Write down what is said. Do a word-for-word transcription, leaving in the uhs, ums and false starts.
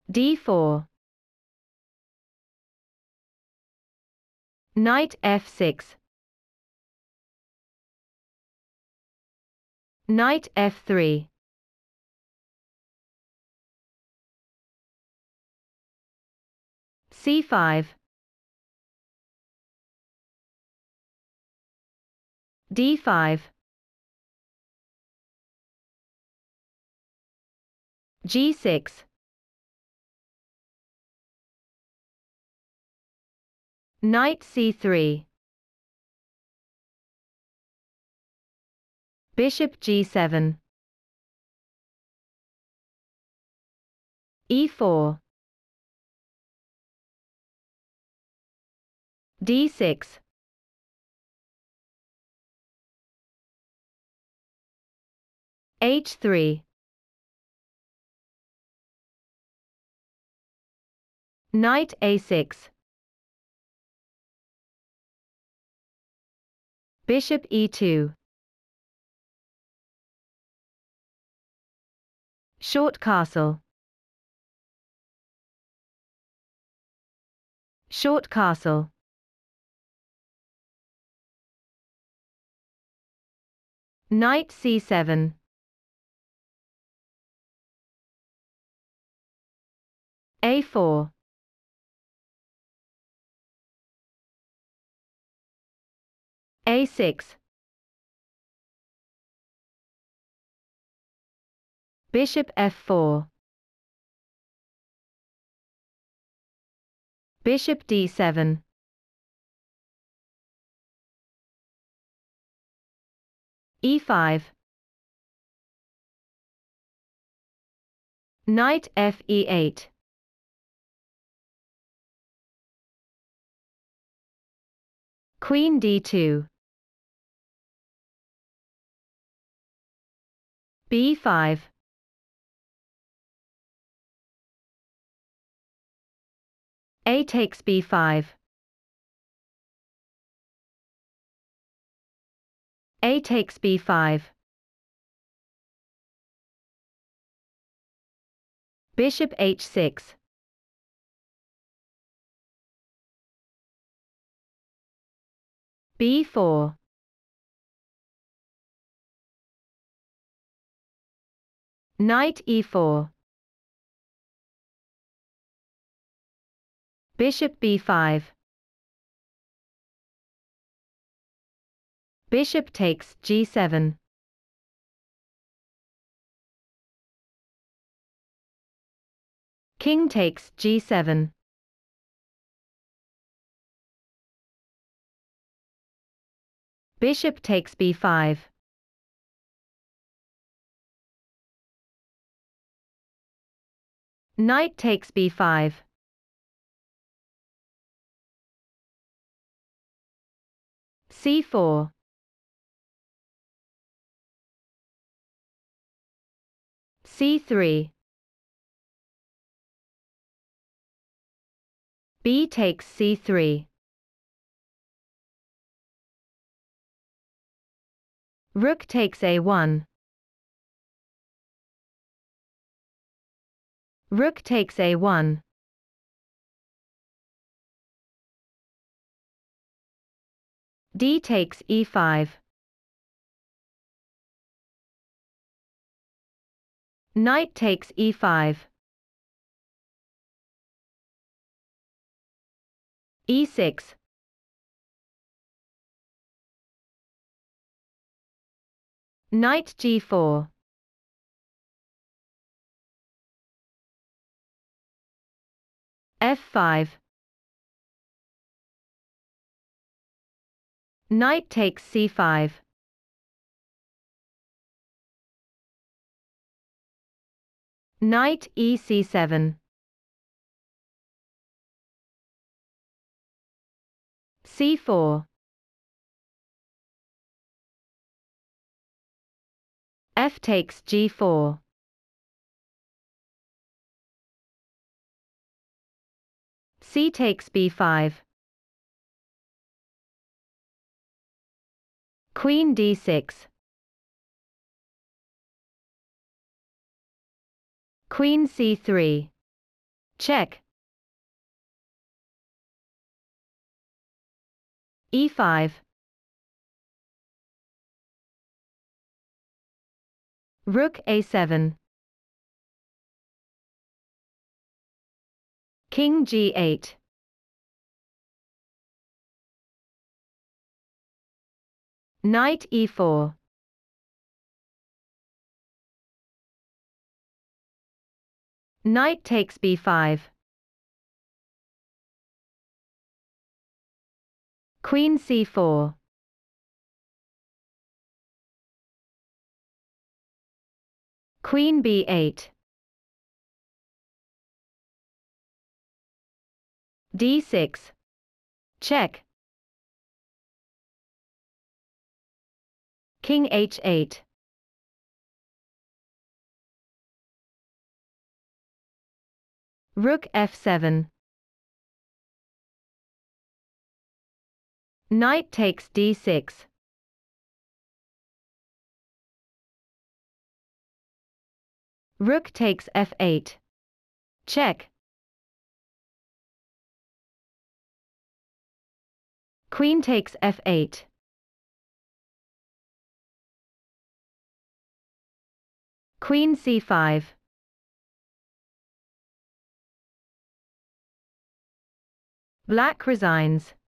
d four. Knight f six. Knight f three. c five. d five. g six. Knight c three. Bishop g seven. e four. d six. h three. Knight a six. Bishop e two. Short castle. Short castle. Knight c seven. a four. a six. Bishop f four. Bishop d seven. e five. Knight f e eight. Queen d two. b five. A takes b five. A takes b five. Bishop h six. b four. Knight e four. Bishop b five. Bishop takes g seven. King takes g seven. Bishop takes b five. Knight takes b five. c four. c three. B takes c three. Rook takes a one. Rook takes a one. D takes e five. Knight takes e five. e six. Knight g four. f five. Knight takes c five. Knight e c seven. c four. F takes g four. C takes b five. Queen d six. Queen c three. Check. e five. Rook a seven. King g eight. Knight e four. Knight takes b five. Queen c four. Queen b eight. d six. Check. King h eight. Rook f seven. Knight takes d six. Rook takes f eight. Check. Queen takes f eight. Queen c five. Black resigns.